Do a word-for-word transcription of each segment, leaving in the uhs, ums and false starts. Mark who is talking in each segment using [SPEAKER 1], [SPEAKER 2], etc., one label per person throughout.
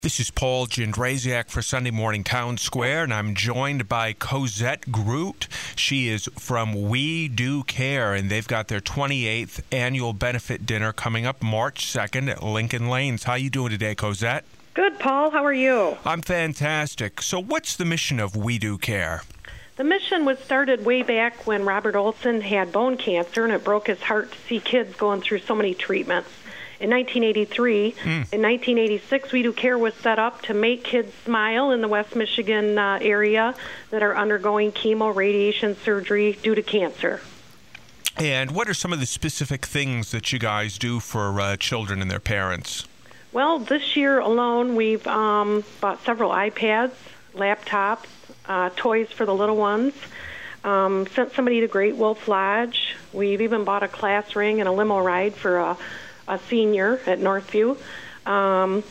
[SPEAKER 1] This is Paul Jandrzejak for Sunday Morning Town Square, and I'm joined by Cosette Groot. She is from We Do Care, and they've got their twenty-eighth annual benefit dinner coming up March second at Lincoln Lanes. How you doing today, Cosette?
[SPEAKER 2] Good, Paul. How are you?
[SPEAKER 1] I'm fantastic. So what's the mission of We Do Care?
[SPEAKER 2] The mission was started way back when Robert Olson had bone cancer, and it broke his heart to see kids going through so many treatments. In nineteen eighty-three, mm. in nineteen eighty-six, We Do Care was set up to make kids smile in the West Michigan uh, area that are undergoing chemo, radiation, surgery due to cancer.
[SPEAKER 1] And what are some of the specific things that you guys do for uh, children and their parents?
[SPEAKER 2] Well, this year alone, we've um, bought several iPads, laptops, uh, toys for the little ones, um, sent somebody to Great Wolf Lodge. We've even bought a class ring and a limo ride for a a senior at Northview. Um,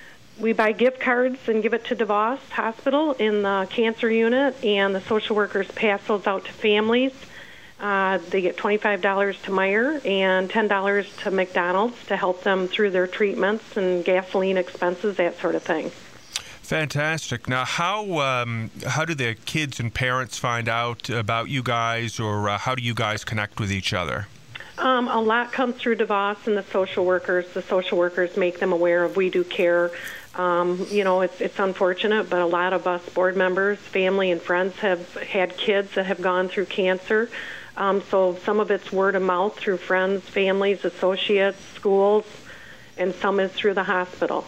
[SPEAKER 2] we buy gift cards and give it to DeVos Hospital in the cancer unit, and the social workers pass those out to families. Uh, they get twenty-five dollars to Meijer and ten dollars to McDonald's to help them through their treatments and gasoline expenses, that sort of thing.
[SPEAKER 1] Fantastic. Now, how um, how do the kids and parents find out about you guys, or uh, how do you guys connect with each other?
[SPEAKER 2] Um, a lot comes through DeVos and the social workers. The social workers make them aware of We Do Care. Um, you know, it's, it's unfortunate, but a lot of us board members, family, and friends have had kids that have gone through cancer. Um, so some of it's word of mouth through friends, families, associates, schools, and some is through the hospital.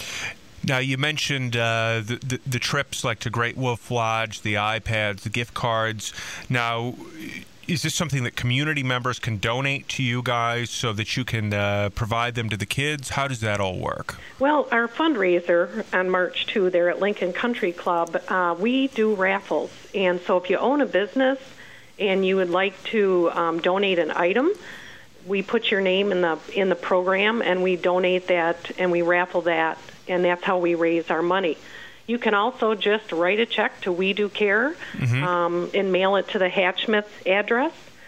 [SPEAKER 1] Now, you mentioned uh, the, the, the trips like to Great Wolf Lodge, the iPads, the gift cards. Now, is this something that community members can donate to you guys so that you can uh, provide them to the kids? How does that all work?
[SPEAKER 2] Well, our fundraiser on March second there at Lincoln Country Club, uh, we do raffles. And so if you own a business and you would like to um, donate an item, we put your name in the in the program, and we donate that, and we raffle that, and that's how we raise our money. You can also just write a check to We Do Care mm-hmm. um, and mail it to the Hatchmith address,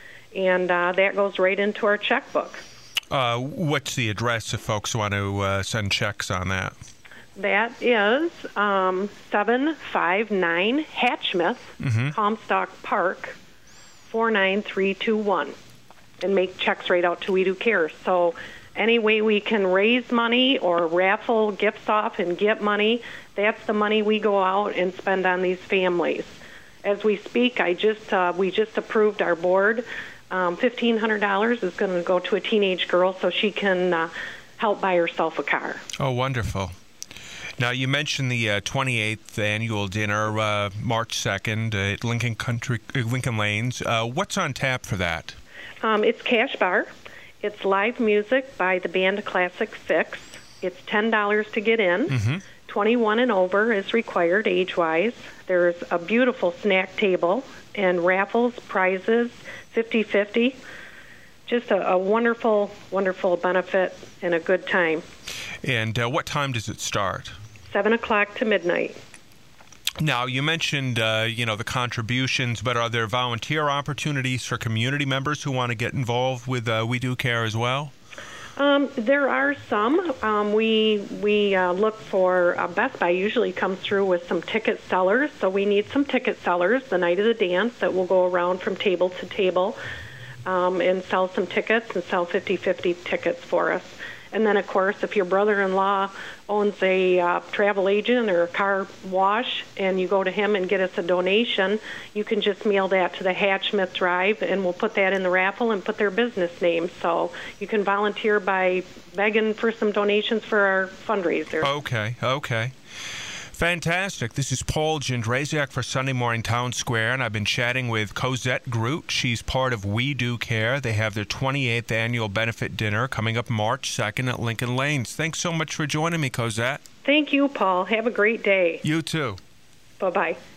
[SPEAKER 2] and uh, that goes right into our checkbook.
[SPEAKER 1] Uh, what's the address if folks want to uh, send checks on that?
[SPEAKER 2] That is um, seven five nine Hatchmith, mm-hmm. Comstock Park, four nine three two one, and make checks right out to We Do Care. So any way we can raise money or raffle gifts off and get money, that's the money we go out and spend on these families. As we speak, I just uh, we just approved our board. Um, fifteen hundred dollars is going to go to a teenage girl so she can uh, help buy herself a car.
[SPEAKER 1] Oh, wonderful. Now, you mentioned the uh, twenty-eighth annual dinner, uh, March second at Lincoln Country, uh, Lincoln Lanes. Uh, what's on tap for that?
[SPEAKER 2] Um, it's Cash Bar. It's live music by the band Classic Fix. It's ten dollars to get in. Mm-hmm. twenty-one and over is required age-wise. There's a beautiful snack table and raffles, prizes, fifty-fifty. Just a, a wonderful, wonderful benefit and a good time.
[SPEAKER 1] And uh, what time does it start?
[SPEAKER 2] seven o'clock to midnight.
[SPEAKER 1] Now, you mentioned, uh, you know, the contributions, but are there volunteer opportunities for community members who want to get involved with uh, We Do Care as well?
[SPEAKER 2] Um, there are some. Um, we we uh, look for, uh, Best Buy usually comes through with some ticket sellers, so we need some ticket sellers the night of the dance that will go around from table to table um, and sell some tickets and sell fifty-fifty tickets for us. And then, of course, if your brother-in-law owns a uh, travel agent or a car wash and you go to him and get us a donation, you can just mail that to the Hatchmith Drive, and we'll put that in the raffle and put their business name. So you can volunteer by begging for some donations for our fundraiser.
[SPEAKER 1] Okay, okay. Fantastic. This is Paul Jandrzejak for Sunday Morning Town Square, and I've been chatting with Cosette Groot. She's part of We Do Care. They have their twenty-eighth annual benefit dinner coming up March second at Lincoln Lanes. Thanks so much for joining me, Cosette.
[SPEAKER 2] Thank you, Paul. Have a great day.
[SPEAKER 1] You too.
[SPEAKER 2] Bye-bye.